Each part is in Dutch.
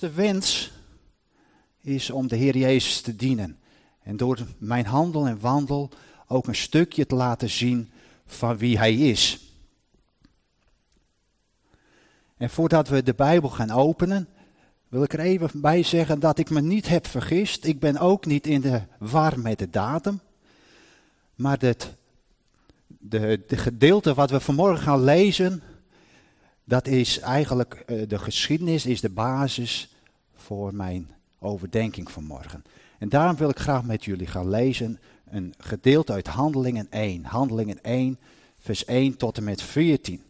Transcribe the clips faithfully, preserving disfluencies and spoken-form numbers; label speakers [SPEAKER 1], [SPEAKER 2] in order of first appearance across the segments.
[SPEAKER 1] grootste wens is om de Heer Jezus te dienen. En door mijn handel en wandel ook een stukje te laten zien van wie Hij is. En voordat we de Bijbel gaan openen, wil ik er even bij zeggen dat ik me niet heb vergist. Ik ben ook niet in de war met de datum. Maar het de, de gedeelte wat we vanmorgen gaan lezen, dat is eigenlijk uh, de geschiedenis, is de basis voor mijn overdenking vanmorgen. En daarom wil ik graag met jullie gaan lezen een gedeelte uit Handelingen één. Handelingen één, vers één tot en met veertien.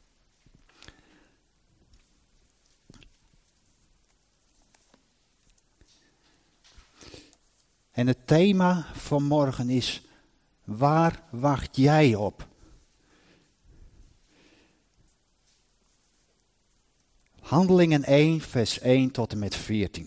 [SPEAKER 1] En het thema van morgen is: waar wacht jij op? Handelingen één, vers één tot en met veertien.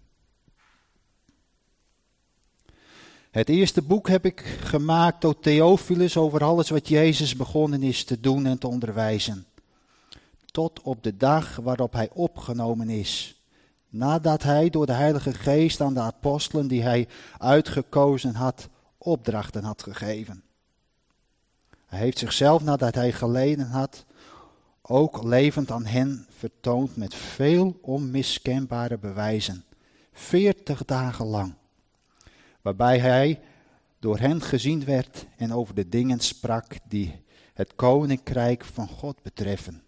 [SPEAKER 1] Het eerste boek heb ik gemaakt door Theophilus over alles wat Jezus begonnen is te doen en te onderwijzen. Tot op de dag waarop hij opgenomen is. Nadat hij door de Heilige Geest aan de apostelen die hij uitgekozen had, opdrachten had gegeven. Hij heeft zichzelf, nadat hij geleden had, ook levend aan hen vertoond met veel onmiskenbare bewijzen. Veertig dagen lang. Waarbij hij door hen gezien werd en over de dingen sprak die het koninkrijk van God betreffen.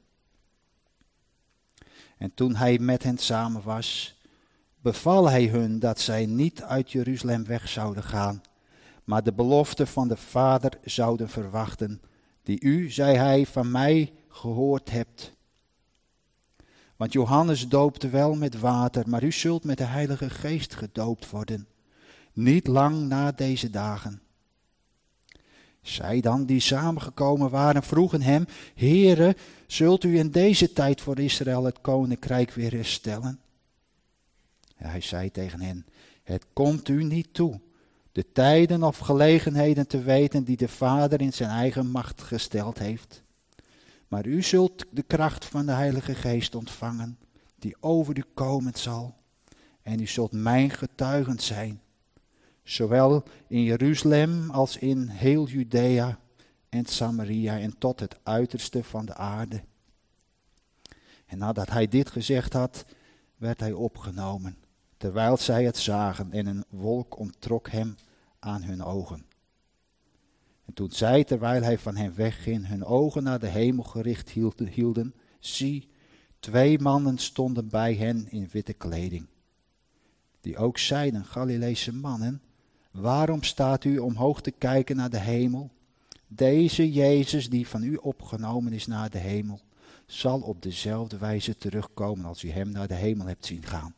[SPEAKER 1] En toen hij met hen samen was, beval hij hun dat zij niet uit Jeruzalem weg zouden gaan, maar de belofte van de Vader zouden verwachten, die u, zei hij, van mij gehoord hebt. Want Johannes doopte wel met water, maar u zult met de Heilige Geest gedoopt worden, niet lang na deze dagen. Zij dan, die samengekomen waren, vroegen hem: Heere, zult u in deze tijd voor Israël het koninkrijk weer herstellen? En hij zei tegen hen: Het komt u niet toe de tijden of gelegenheden te weten die de Vader in zijn eigen macht gesteld heeft. Maar u zult de kracht van de Heilige Geest ontvangen, die over u komen zal. En u zult mijn getuigen zijn, zowel in Jeruzalem als in heel Judea en Samaria en tot het uiterste van de aarde. En nadat hij dit gezegd had, werd hij opgenomen, terwijl zij het zagen, en een wolk onttrok hem aan hun ogen. En toen zij, terwijl hij van hen wegging, hun ogen naar de hemel gericht hielden, zie, twee mannen stonden bij hen in witte kleding, die ook zeiden: Galileese mannen, waarom staat u omhoog te kijken naar de hemel? Deze Jezus die van u opgenomen is naar de hemel, zal op dezelfde wijze terugkomen als u hem naar de hemel hebt zien gaan.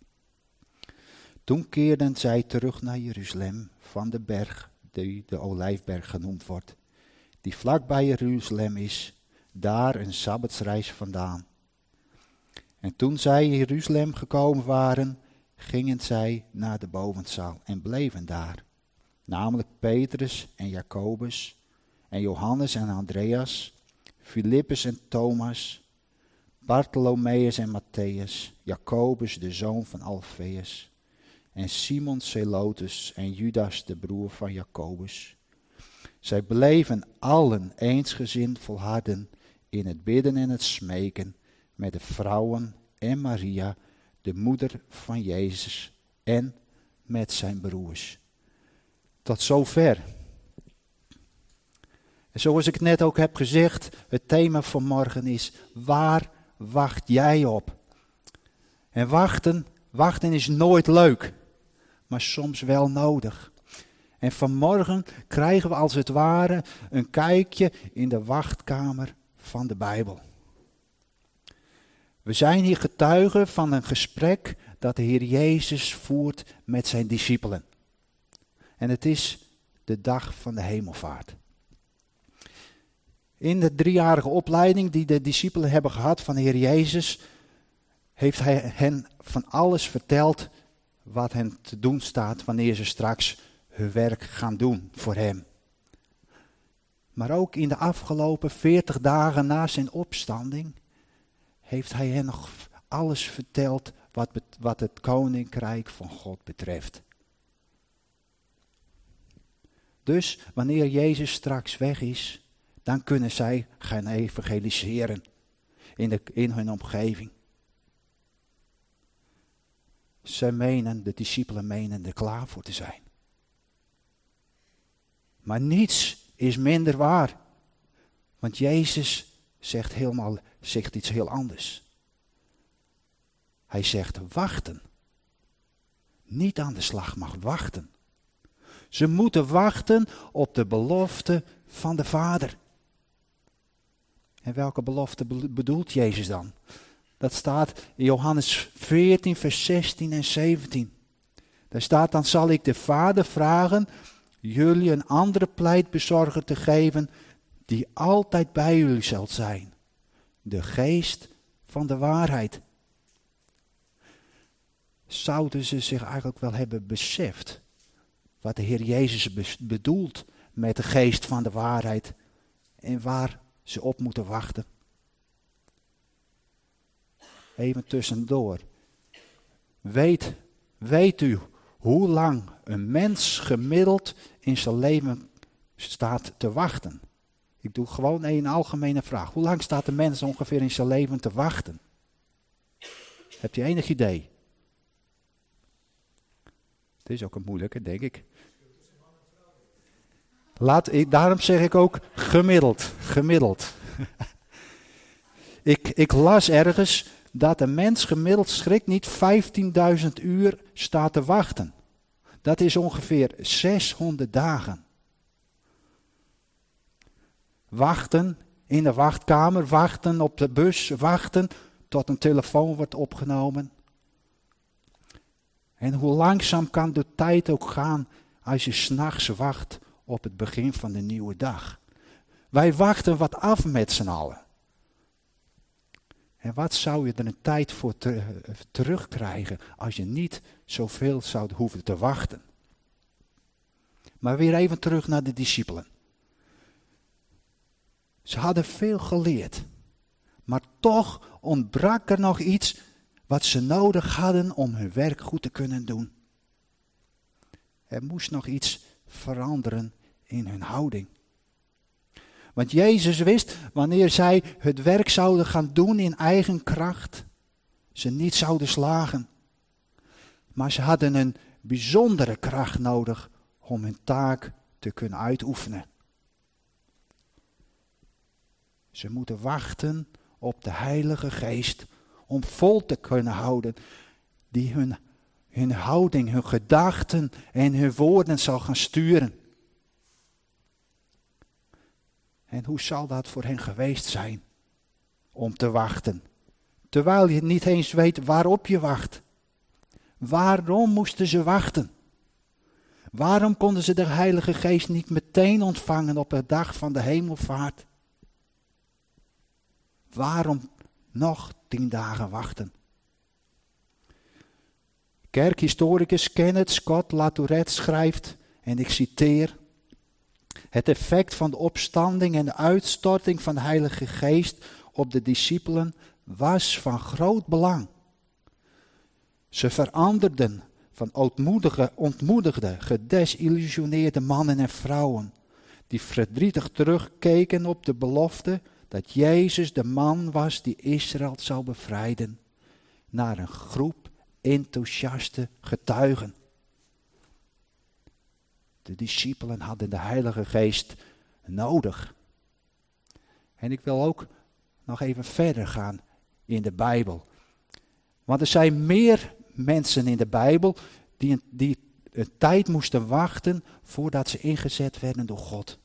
[SPEAKER 1] Toen keerden zij terug naar Jeruzalem van de berg, die de Olijfberg genoemd wordt, die vlakbij Jeruzalem is, daar een sabbatsreis vandaan. En toen zij in Jeruzalem gekomen waren, gingen zij naar de bovenzaal en bleven daar. Namelijk Petrus en Jacobus en Johannes en Andreas, Filippus en Thomas, Bartholomeus en Matthäus, Jacobus de zoon van Alfeus en Simon Zelotes en Judas de broer van Jacobus. Zij bleven allen eensgezind volharden in het bidden en het smeken met de vrouwen en Maria, de moeder van Jezus, en met zijn broers. Tot zover. En zoals ik net ook heb gezegd, het thema van morgen is: waar wacht jij op? En wachten, wachten is nooit leuk, maar soms wel nodig. En vanmorgen krijgen we als het ware een kijkje in de wachtkamer van de Bijbel. We zijn hier getuigen van een gesprek dat de Heer Jezus voert met zijn discipelen. En het is de dag van de hemelvaart. In de driejarige opleiding die de discipelen hebben gehad van de Heer Jezus, heeft hij hen van alles verteld wat hen te doen staat wanneer ze straks hun werk gaan doen voor hem. Maar ook in de afgelopen veertig dagen na zijn opstanding heeft hij hen nog alles verteld wat, wat het koninkrijk van God betreft. Dus wanneer Jezus straks weg is, dan kunnen zij gaan evangeliseren in, de, in hun omgeving. Ze menen, de discipelen menen er klaar voor te zijn. Maar niets is minder waar. Want Jezus zegt, helemaal, zegt iets heel anders. Hij zegt wachten. Niet aan de slag, maar wachten. Ze moeten wachten op de belofte van de Vader. En welke belofte bedoelt Jezus dan? Dat staat in Johannes veertien, vers zestien en zeventien. Daar staat, dan zal ik de Vader vragen jullie een andere pleitbezorger te geven die altijd bij jullie zal zijn. De geest van de waarheid. Zouden ze zich eigenlijk wel hebben beseft wat de Heer Jezus bedoelt met de geest van de waarheid en waar ze op moeten wachten? Even tussendoor. Weet, weet u hoe lang een mens gemiddeld in zijn leven staat te wachten? Ik doe gewoon een algemene vraag. Hoe lang staat de mens ongeveer in zijn leven te wachten? Heb je enig idee? Het is ook een moeilijke, denk ik. Laat, ik daarom zeg ik ook gemiddeld. Gemiddeld. ik, ik las ergens dat een mens gemiddeld, schrik niet, vijftienduizend uur staat te wachten. Dat is ongeveer zeshonderd dagen. Wachten in de wachtkamer, wachten op de bus, wachten tot een telefoon wordt opgenomen. En hoe langzaam kan de tijd ook gaan als je 's nachts wacht op het begin van de nieuwe dag. Wij wachten wat af met z'n allen. En wat zou je er een tijd voor te, terugkrijgen als je niet zoveel zou hoeven te wachten? Maar weer even terug naar de discipelen. Ze hadden veel geleerd. Maar toch ontbrak er nog iets wat ze nodig hadden om hun werk goed te kunnen doen. Er moest nog iets veranderen in hun houding. Want Jezus wist, wanneer zij het werk zouden gaan doen in eigen kracht, ze niet zouden slagen. Maar ze hadden een bijzondere kracht nodig om hun taak te kunnen uitoefenen. Ze moeten wachten op de Heilige Geest om vol te kunnen houden, die hun, hun houding, hun gedachten en hun woorden zal gaan sturen. En hoe zal dat voor hen geweest zijn om te wachten, terwijl je niet eens weet waarop je wacht? Waarom moesten ze wachten? Waarom konden ze de Heilige Geest niet meteen ontvangen op de dag van de hemelvaart? Waarom nog tien dagen wachten? Kerkhistoricus Kenneth Scott Latourette schrijft, en ik citeer: het effect van de opstanding en de uitstorting van de Heilige Geest op de discipelen was van groot belang. Ze veranderden van ontmoedige, ontmoedigde, gedesillusioneerde mannen en vrouwen, die verdrietig terugkeken op de belofte dat Jezus de man was die Israël zou bevrijden, naar een groep enthousiaste getuigen. De discipelen hadden de Heilige Geest nodig. En ik wil ook nog even verder gaan in de Bijbel. Want er zijn meer mensen in de Bijbel die, die een tijd moesten wachten voordat ze ingezet werden door God.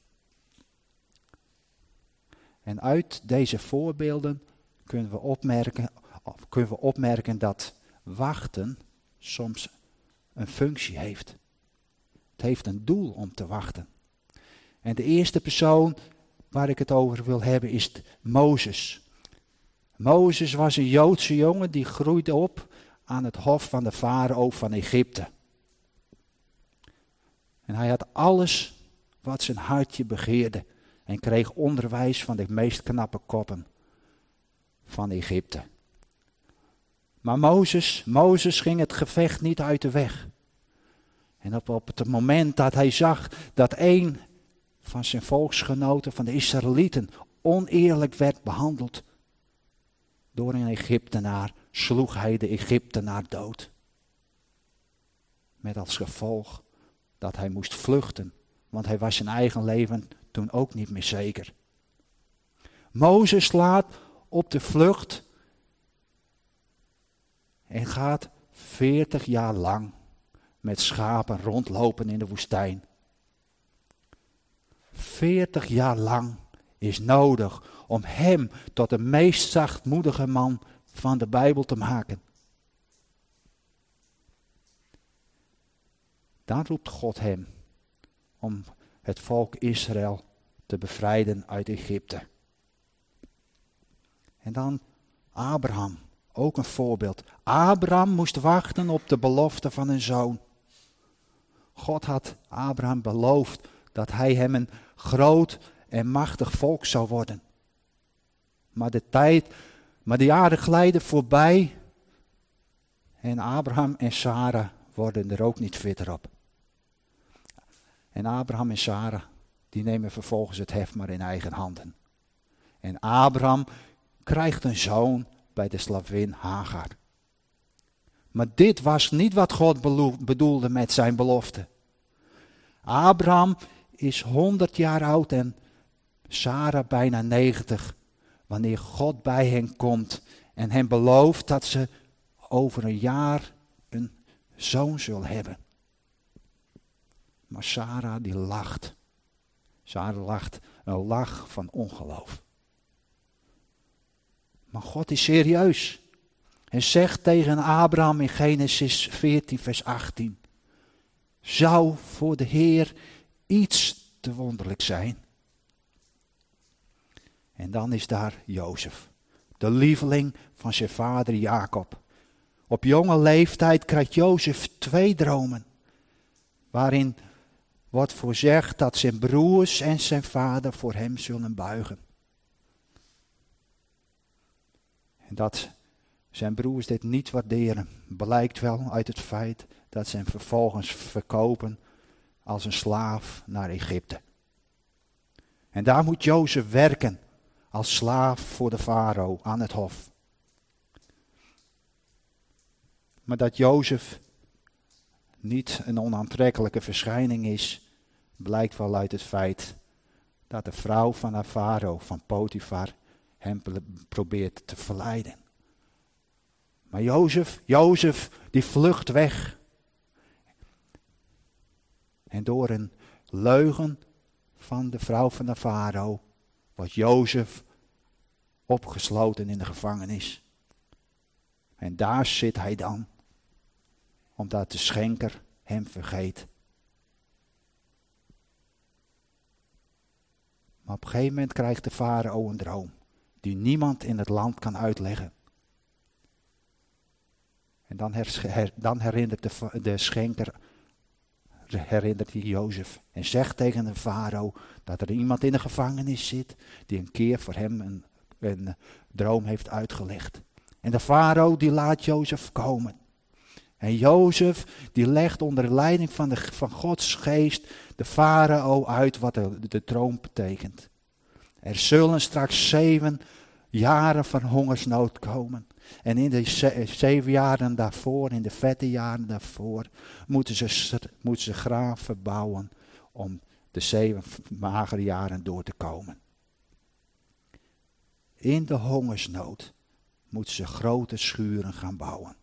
[SPEAKER 1] En uit deze voorbeelden kunnen we opmerken, kunnen we opmerken dat wachten soms een functie heeft. Het heeft een doel om te wachten. En de eerste persoon waar ik het over wil hebben is Mozes. Mozes was een Joodse jongen die groeide op aan het hof van de farao van Egypte. En hij had alles wat zijn hartje begeerde en kreeg onderwijs van de meest knappe koppen van Egypte. Maar Mozes, Mozes ging het gevecht niet uit de weg. En op, op het moment dat hij zag dat een van zijn volksgenoten, van de Israëlieten, oneerlijk werd behandeld door een Egyptenaar, sloeg hij de Egyptenaar dood. Met als gevolg dat hij moest vluchten, want hij was zijn eigen leven toen ook niet meer zeker. Mozes slaat op de vlucht en gaat veertig jaar lang met schapen rondlopen in de woestijn. Veertig jaar lang is nodig om hem tot de meest zachtmoedige man van de Bijbel te maken. Dan roept God hem om het volk Israël te bevrijden uit Egypte. En dan Abraham, ook een voorbeeld. Abraham moest wachten op de belofte van een zoon. God had Abraham beloofd dat hij hem een groot en machtig volk zou worden. Maar de tijd, maar de jaren glijden voorbij en Abraham en Sarah worden er ook niet fitter op. En Abraham en Sarah, die nemen vervolgens het heft maar in eigen handen. En Abraham krijgt een zoon bij de slavin Hagar. Maar dit was niet wat God bedoelde met zijn belofte. Abraham is honderd jaar oud en Sarah bijna negentig. Wanneer God bij hen komt en hen belooft dat ze over een jaar een zoon zullen hebben. Maar Sarah die lacht. Sarah lacht een lach van ongeloof. Maar God is serieus. En zegt tegen Abraham in Genesis veertien vers achttien. Zou voor de Heer iets te wonderlijk zijn? En dan is daar Jozef, de lieveling van zijn vader Jacob. Op jonge leeftijd krijgt Jozef twee dromen, waarin wordt voorzegd dat zijn broers en zijn vader voor hem zullen buigen. En dat zijn broers dit niet waarderen, blijkt wel uit het feit dat ze hem vervolgens verkopen als een slaaf naar Egypte. En daar moet Jozef werken als slaaf voor de farao aan het hof. Maar dat Jozef niet een onaantrekkelijke verschijning is, blijkt wel uit het feit dat de vrouw van de farao, van Potifar, hem probeert te verleiden. Maar Jozef, Jozef, die vlucht weg. En door een leugen van de vrouw van de farao wordt Jozef opgesloten in de gevangenis. En daar zit hij dan, omdat de schenker hem vergeet. Maar op een gegeven moment krijgt de farao een droom, die niemand in het land kan uitleggen. En dan, her, dan herinnert de, de schenker herinnert hij Jozef en zegt tegen de farao dat er iemand in de gevangenis zit die een keer voor hem een, een droom heeft uitgelegd. En de farao die laat Jozef komen. En Jozef die legt onder de leiding van, de, van Gods geest de farao uit wat de, de droom betekent. Er zullen straks zeven jaren van hongersnood komen. En in de ze, zeven jaren daarvoor, in de vette jaren daarvoor, moeten ze, moeten ze graven bouwen om de zeven magere jaren door te komen. In de hongersnood moeten ze grote schuren gaan bouwen.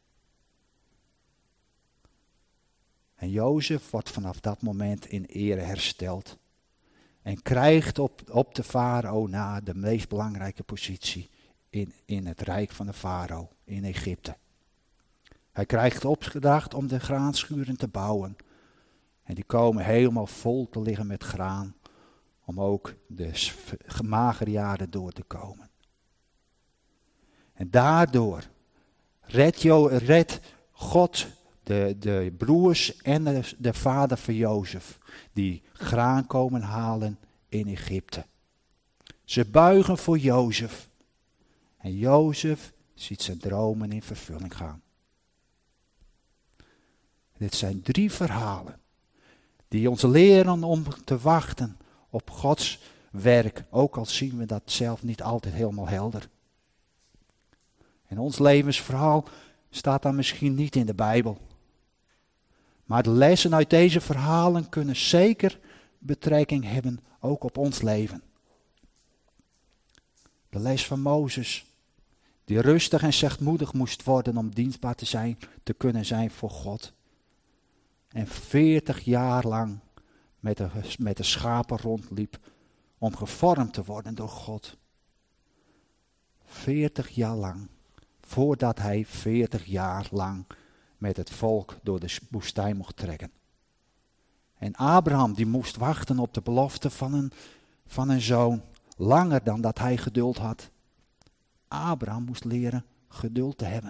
[SPEAKER 1] En Jozef wordt vanaf dat moment in ere hersteld. En krijgt op, op de farao na de meest belangrijke positie in, in het rijk van de farao in Egypte. Hij krijgt opgedracht om de graanschuren te bouwen. En die komen helemaal vol te liggen met graan. Om ook de magere jaren door te komen. En daardoor redt, Jo, redt God de, de broers en de, de vader van Jozef. Die graan komen halen in Egypte. Ze buigen voor Jozef. En Jozef ziet zijn dromen in vervulling gaan. Dit zijn drie verhalen die ons leren om te wachten op Gods werk, ook al zien we dat zelf niet altijd helemaal helder. En ons levensverhaal staat dan misschien niet in de Bijbel. Maar de lessen uit deze verhalen kunnen zeker betrekking hebben ook op ons leven. De les van Mozes, die rustig en zachtmoedig moest worden om dienstbaar te zijn, te kunnen zijn voor God. En veertig jaar lang met de, met de schapen rondliep om gevormd te worden door God. Veertig jaar lang, voordat hij veertig jaar lang met het volk door de woestijn mocht trekken. En Abraham die moest wachten op de belofte van een, van een zoon, langer dan dat hij geduld had. Abraham moest leren geduld te hebben.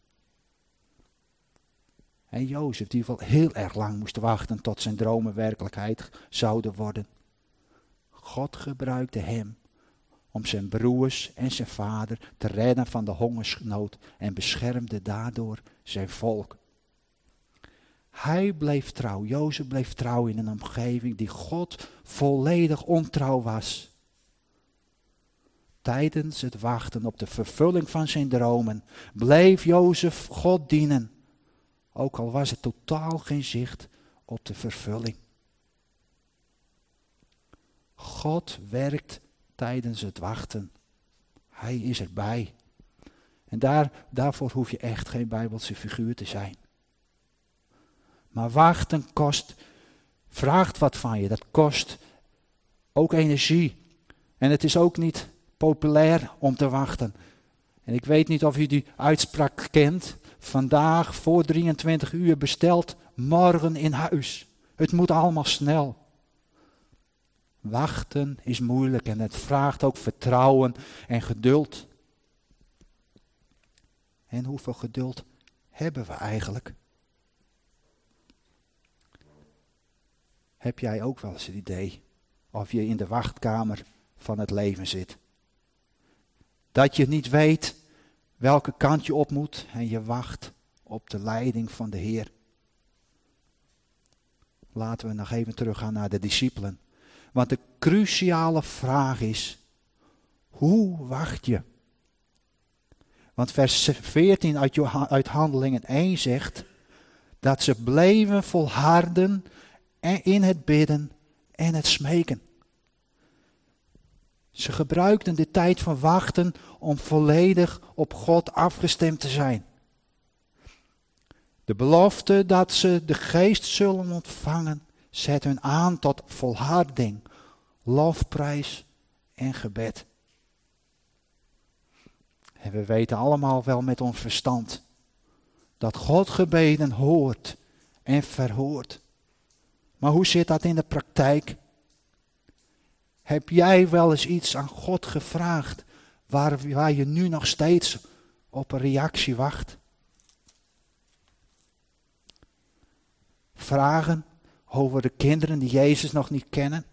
[SPEAKER 1] En Jozef die wel heel erg lang moest wachten tot zijn dromen werkelijkheid zouden worden. God gebruikte hem om zijn broers en zijn vader te redden van de hongersnood en beschermde daardoor zijn volk. Hij bleef trouw, Jozef bleef trouw in een omgeving die God volledig ontrouw was. Tijdens het wachten op de vervulling van zijn dromen bleef Jozef God dienen, ook al was er totaal geen zicht op de vervulling. God werkt tijdens het wachten. Hij is erbij. En daar, daarvoor hoef je echt geen Bijbelse figuur te zijn. Maar wachten kost, vraagt wat van je. Dat kost ook energie. En het is ook niet populair om te wachten. En ik weet niet of u die uitspraak kent. Vandaag voor drieëntwintig uur besteld, morgen in huis. Het moet allemaal snel. Wachten is moeilijk en het vraagt ook vertrouwen en geduld. En hoeveel geduld hebben we eigenlijk? Heb jij ook wel eens het idee of je in de wachtkamer van het leven zit? Dat je niet weet welke kant je op moet en je wacht op de leiding van de Heer. Laten we nog even teruggaan naar de discipelen. Want de cruciale vraag is, hoe wacht je? Want vers veertien uit, uit Handelingen één zegt, dat ze bleven volharden in het bidden en het smeken. Ze gebruikten de tijd van wachten om volledig op God afgestemd te zijn. De belofte dat ze de geest zullen ontvangen, zet hun aan tot volharding, lofprijs en gebed. En we weten allemaal wel met ons verstand dat God gebeden hoort en verhoort. Maar hoe zit dat in de praktijk? Heb jij wel eens iets aan God gevraagd waar, waar je nu nog steeds op een reactie wacht? Vragen over de kinderen die Jezus nog niet kennen?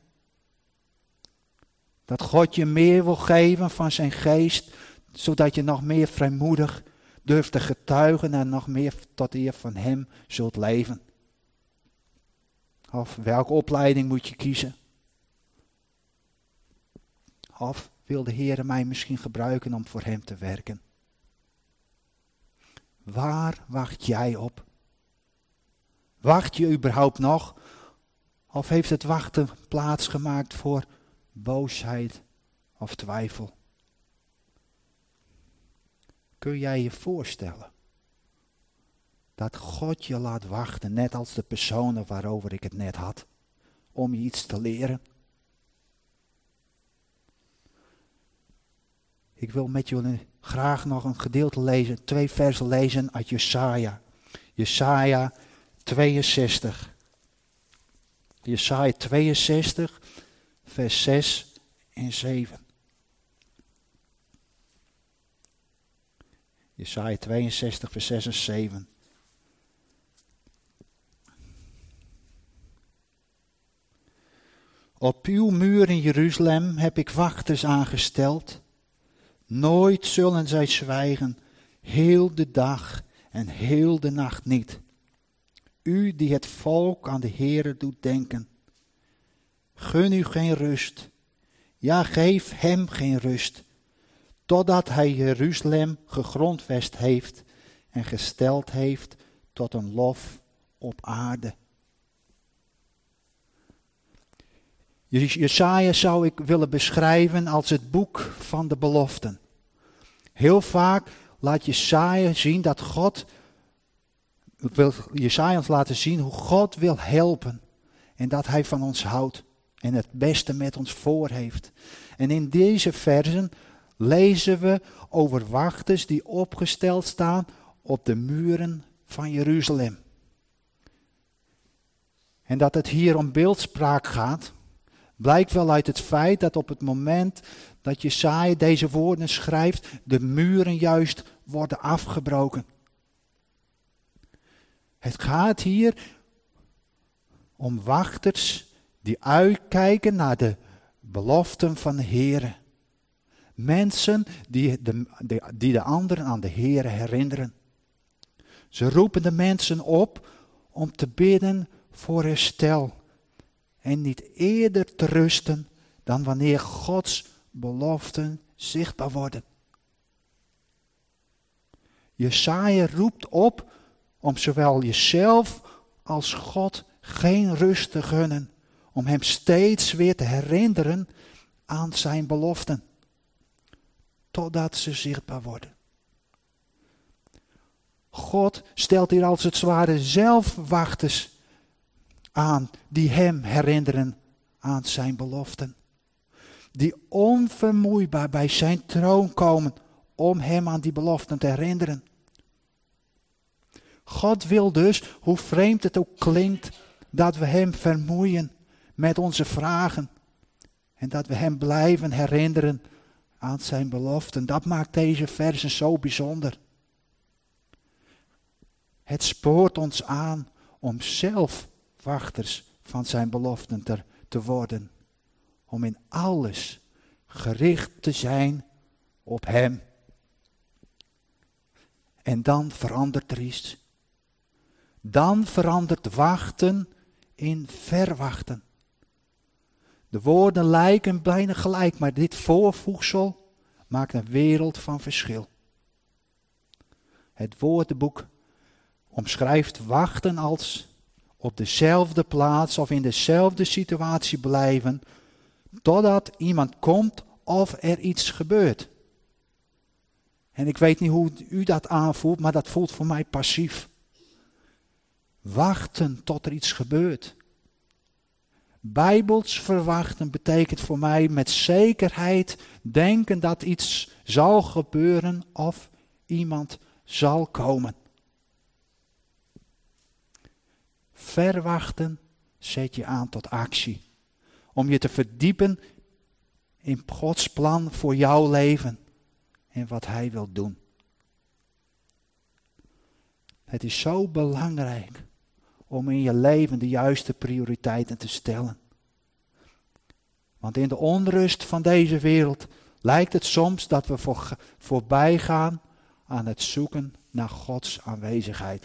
[SPEAKER 1] Dat God je meer wil geven van zijn geest, zodat je nog meer vrijmoedig durft te getuigen en nog meer tot eer van hem zult leven? Of welke opleiding moet je kiezen? Of wil de Heer mij misschien gebruiken om voor hem te werken? Waar wacht jij op? Wacht je überhaupt nog? Of heeft het wachten plaats gemaakt voor boosheid of twijfel? Kun jij je voorstellen dat God je laat wachten, net als de personen waarover ik het net had, om je iets te leren? Ik wil met jullie graag nog een gedeelte lezen, twee versen lezen uit Jesaja. Jesaja tweeënzestig. Jesaja tweeënzestig, vers zes en zeven. Jesaja tweeënzestig, vers zes en zeven. Op uw muur in Jeruzalem heb ik wachters aangesteld. Nooit zullen zij zwijgen heel de dag en heel de nacht niet. U die het volk aan de Heere doet denken. Gun u geen rust. Ja, geef hem geen rust. Totdat hij Jeruzalem gegrondvest heeft en gesteld heeft tot een lof op aarde. Jesaja zou ik willen beschrijven als het boek van de beloften. Heel vaak laat Jesaja zien dat God, wil Jesaja ons laten zien hoe God wil helpen. En dat hij van ons houdt en het beste met ons voor heeft. En in deze versen lezen we over wachters die opgesteld staan op de muren van Jeruzalem. En dat het hier om beeldspraak gaat, blijkt wel uit het feit dat op het moment dat Jesaja deze woorden schrijft, de muren juist worden afgebroken. Het gaat hier om wachters die uitkijken naar de beloften van de Heere. Mensen die de, de, die de anderen aan de Heere herinneren. Ze roepen de mensen op om te bidden voor herstel. En niet eerder te rusten dan wanneer Gods beloften zichtbaar worden. Jesaja roept op om zowel jezelf als God geen rust te gunnen. Om hem steeds weer te herinneren aan zijn beloften. Totdat ze zichtbaar worden. God stelt hier als het ware zelf wachters aan die hem herinneren aan zijn beloften. Die onvermoeibaar bij zijn troon komen om hem aan die beloften te herinneren. God wil dus, hoe vreemd het ook klinkt, dat we hem vermoeien met onze vragen. En dat we hem blijven herinneren aan zijn beloften. Dat maakt deze versen zo bijzonder. Het spoort ons aan om zelf wachters van zijn beloften te, te worden. Om in alles gericht te zijn op hem. En dan verandert er iets. Dan verandert wachten in verwachten. De woorden lijken bijna gelijk, maar dit voorvoegsel maakt een wereld van verschil. Het woordenboek omschrijft wachten als op dezelfde plaats of in dezelfde situatie blijven, totdat iemand komt of er iets gebeurt. En ik weet niet hoe u dat aanvoelt, maar dat voelt voor mij passief. Wachten tot er iets gebeurt. Bijbels verwachten betekent voor mij met zekerheid denken dat iets zal gebeuren of iemand zal komen. Verwachten zet je aan tot actie. Om je te verdiepen in Gods plan voor jouw leven en wat Hij wil doen. Het is zo belangrijk om in je leven de juiste prioriteiten te stellen. Want in de onrust van deze wereld lijkt het soms dat we voor, voorbij gaan aan het zoeken naar Gods aanwezigheid.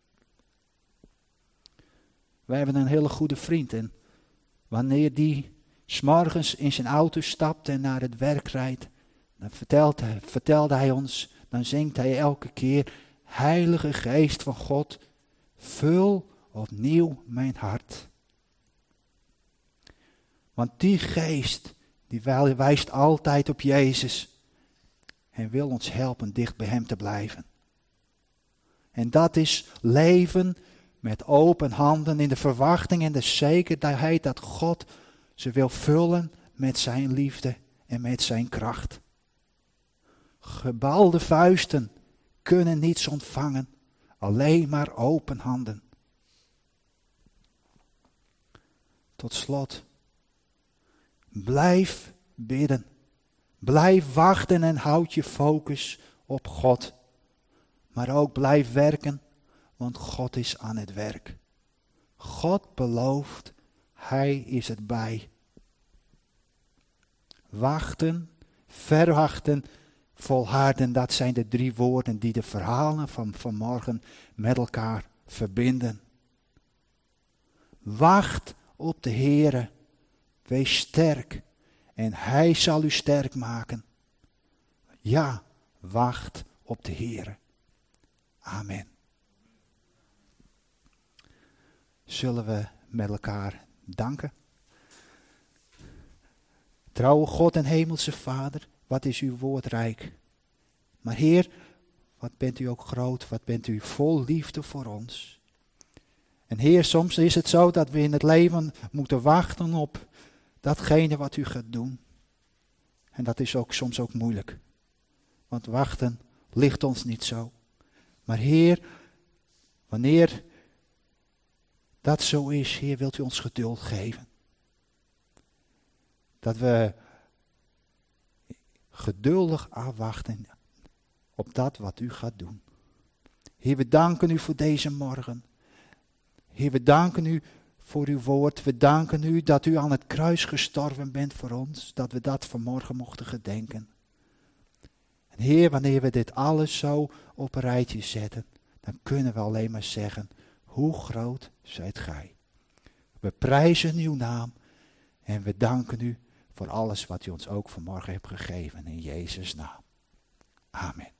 [SPEAKER 1] Wij hebben een hele goede vriend en wanneer die 's morgens in zijn auto stapt en naar het werk rijdt, dan vertelt hij, vertelde hij ons, dan zingt hij elke keer: Heilige Geest van God, vul opnieuw mijn hart. Want die geest, die wijst altijd op Jezus en wil ons helpen dicht bij hem te blijven. En dat is leven met open handen in de verwachting en de zekerheid dat God ze wil vullen met zijn liefde en met zijn kracht. Gebalde vuisten kunnen niets ontvangen, alleen maar open handen. Tot slot, blijf bidden. Blijf wachten en houd je focus op God. Maar ook blijf werken, want God is aan het werk. God belooft, Hij is het bij. Wachten, verwachten, Volharden, dat zijn de drie woorden die de verhalen van vanmorgen met elkaar verbinden. Wacht op de Heere, wees sterk en Hij zal u sterk maken. Ja, wacht op de Heere. Amen. Zullen we met elkaar danken? Trouwe God en hemelse Vader, wat is uw woord rijk. Maar Heer, wat bent u ook groot, wat bent u vol liefde voor ons. En Heer, soms is het zo dat we in het leven moeten wachten op datgene wat u gaat doen. En dat is ook soms ook moeilijk. Want wachten ligt ons niet zo. Maar Heer, wanneer dat zo is, Heer, wilt u ons geduld geven. Dat we geduldig afwachten op dat wat u gaat doen. Heer, we danken u voor deze morgen. Heer, we danken u voor uw woord. We danken u dat u aan het kruis gestorven bent voor ons. Dat we dat vanmorgen mochten gedenken. En Heer, wanneer we dit alles zo op een rijtje zetten, dan kunnen we alleen maar zeggen, hoe groot zijt gij. We prijzen uw naam en we danken u voor alles wat u ons ook vanmorgen hebt gegeven in Jezus' naam. Amen.